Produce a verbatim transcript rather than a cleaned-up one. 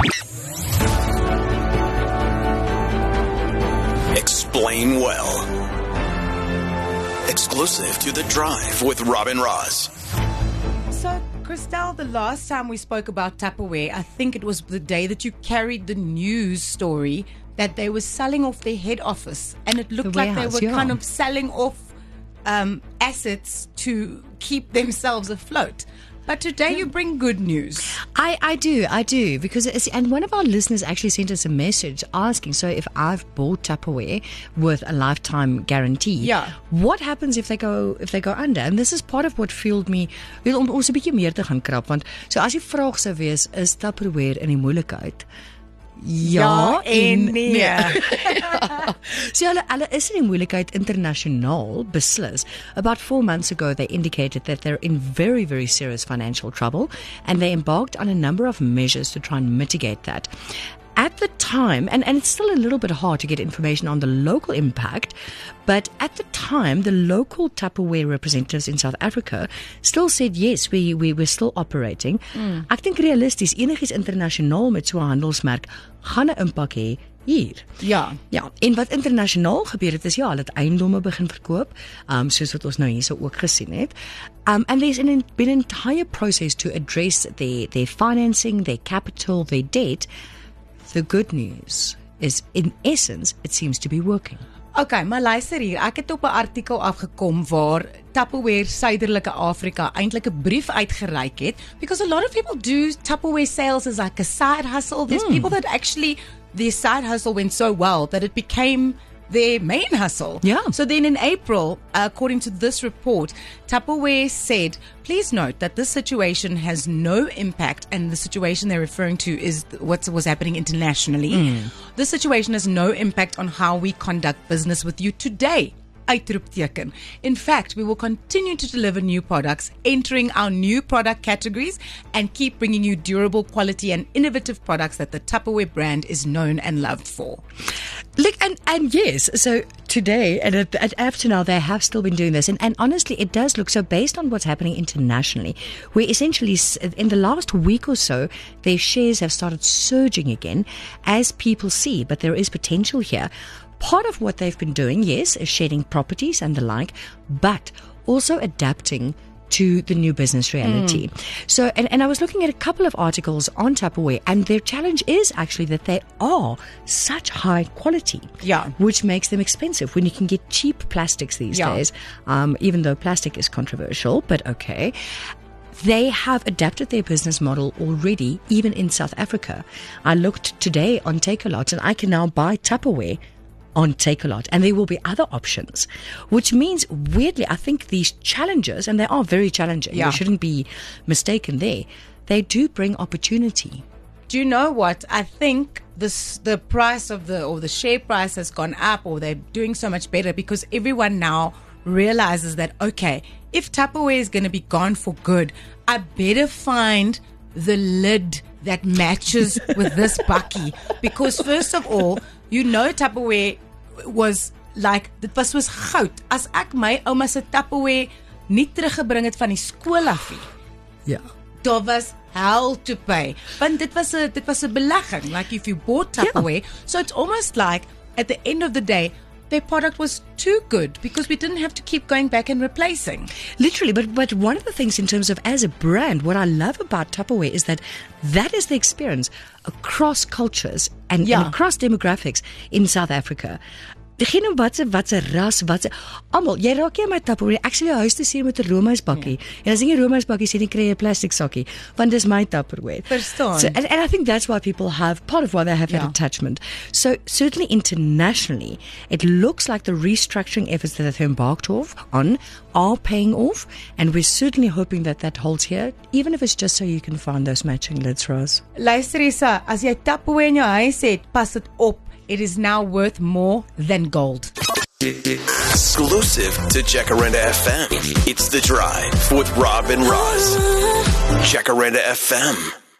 Explain Well. Exclusive to The Drive with Robin Ross. So, Christelle, the last time we spoke about Tupperware, I think it was the day that you carried the news story that they were selling off their head office, and it looked The like they warehouse, were yeah. kind of selling off um, assets to keep themselves afloat. But today you bring good news. I, I do, I do, because it's, and one of our listeners actually sent us a message asking, so if I've bought Tupperware with a lifetime guarantee, Yeah. what happens if they go if they go under? And this is part of what fueled me wil om ons 'n bietjie meer te gaan krap, want so as die vraag sou wees, is Tupperware in die moeilikheid? Ja, Ja en nee. So hulle, hulle is in die moeilikheid internasionaal beslis. About four months ago, they indicated that they're in very, very serious financial trouble, and they embarked on a number of measures to try and mitigate that. At the time, and, and it's still a little bit hard to get information on the local impact, but at the time, the local Tupperware representatives in South Africa still said, yes, we, we, we're still operating. Mm. Ek dink realisties, enigiets internasionaal met so 'n handelsmerk gaan 'n impak hê hier. Ja. Ja, en wat internasionaal gebeur het is ja, hulle het eiendomme begin verkoop, um, soos wat ons nou hierso ook gesien het. Um, and there's an, been an entire process to address their, their financing, their capital, their debt. The good news is, in essence, it seems to be working. Okay, maar luister hier, ek het op 'n artikel afgekom waar Tupperware Suiderlike Afrika eintlik 'n brief uitgereik het, because a lot of people do Tupperware sales as like a side hustle. There's mm. people that actually their side hustle went so well that it became their main hustle. Yeah. So then in April, according to this report, Tupperware said, please note that this situation has no impact, and the situation they're referring to is what was happening internationally. Mm. This situation has no impact on how we conduct business with you today. Uitroepteken. In fact, we will continue to deliver new products, entering our new product categories, and keep bringing you durable, quality, and innovative products that the Tupperware brand is known and loved for. Look, and, and yes, so today, and at, at after now, they have still been doing this. And, and honestly, it does look, so based on what's happening internationally, where essentially in the last week or so, their shares have started surging again as people see, but there is potential here. Part of what they've been doing, yes, is shedding properties and the like, but also adapting to the new business reality. Mm. So, and, and I was looking at a couple of articles on Tupperware, and their challenge is actually that they are such high quality, yeah, which makes them expensive when you can get cheap plastics these yeah. days, um, even though plastic is controversial, but okay. They have adapted their business model already, even in South Africa. I looked today on Takealot, and I can now buy Tupperware on Takealot, and there will be other options, which means, weirdly, I think these challenges, and they are very challenging, yeah. we shouldn't be mistaken there, they do bring opportunity. Do you know what? I think this the price of the, or the share price has gone up, or they're doing so much better because everyone now realizes that, okay, if Tupperware is going to be gone for good, I better find the lid that matches with this bakkie, because first of all, you know Tupperware was like, dit was soos goud. As ek my ouma se Tupperware nie teruggebring het van die skool af nie. Ja. Daar was hell to pay. Want dit was 'n dit was 'n belegging. Like if you bought Tupperware, yeah. So it's almost like at the end of the day, their product was too good because we didn't have to keep going back and replacing. Literally, but but one of the things in terms of as a brand, what I love about Tupperware is that that is the experience across cultures and, yeah. and across demographics in South Africa. Degene wat se wat se ras, wat se almal, jy raak jy my Tupperware, ek sal jou huis toe stuur met 'n roomhuisbakkie. Yeah. En as jy 'n roomhuisbakkie sien, jy kry 'n plastiek sakkie, want dis my Tupperware. Verstaan. So, and, and I think that's why people have, part of why they have yeah. that attachment. So certainly internationally, it looks like the restructuring efforts that they've embarked off on are paying off, and we're certainly hoping that that holds here, even if it's just so you can find those matching lids, Rose. Luister Isa, as jy Tupperware in jou huis het, pas dit op. It is now worth more than gold. Exclusive to Jacaranda F M. It's The Drive with Rob and Roz. Jacaranda F M.